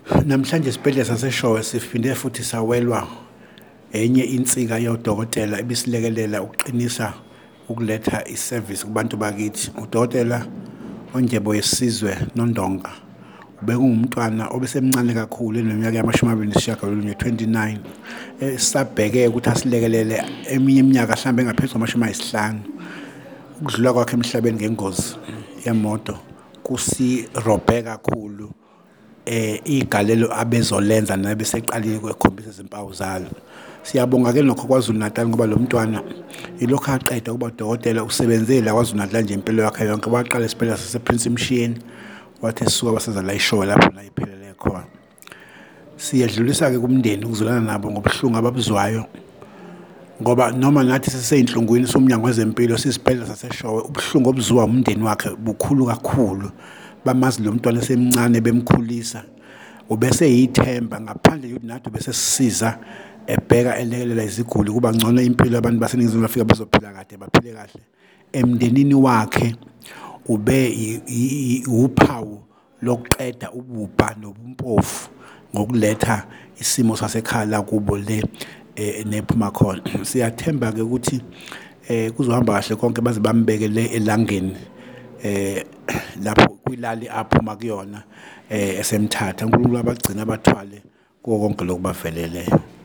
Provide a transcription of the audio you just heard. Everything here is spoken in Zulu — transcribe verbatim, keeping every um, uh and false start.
Namhlanje isibhedlela saseshowe siphinde futhi sawelwa enye insika yodokotela ebisilekelela ukuqinisa ukuletha iservice kubantu bakithi. Udokotela Onjebo Yesizwe Nondonga ubengumntwana obesemncane kakhulu eneminyaka yamashumi amabili nesishiyagalolunye twenty-nine, esabheke ukuthi asilekelele eminye iminyaka mhlawumbe engaphezu kwamashumi ayisihlanu. Ukudlula kwakhe emhlabeni ngengozi yemoto kusirobhe kakhulu eh igalelo abezolenza nabeseqalile ukukhombisa izimpawu zalo. Siyabonga ke lokho kwaZulu Natal ngoba lo mntwana ilokho aqeda kuba udokotela usebenzele la kwaZulu Natal nje impilo yakhe yonke. Waqala isibhedlela sase Prince Mshini wathi esuka basaza la ishowe lapho la iphelele khona. Siyedlulisa ke kumndeni ukuzolana nabo ngobhlungu ababuzwayo ngoba noma nathi seseyinhlungwini somnyango wezempilo sisibhedlela saseshowe, ubhlungu obuzwa umndeni wakhe bukhulu kakhulu. Bamazi lo mntwana esemncane bemkhulisa ubese yithemba ngaphandle yokuthi nathi bese sisiza ebheka elekelela iziguli kuba ngcono impilo yabantu baseNingizimu Afrika bezophila kade baphile kahle. Emndenini wakhe ube uphawu lokuqeda ububha nobumpofu ngokuletha isimo sasekhala kubo le nephuma khona. Siyathemba ke ukuthi eh kuzohamba kahle konke baze bambekele elangeni eh lapho kwilali aphuma kuyona eh esemthatha. uNkulunkulu abagcina abathwale konke lokubaveleleyo.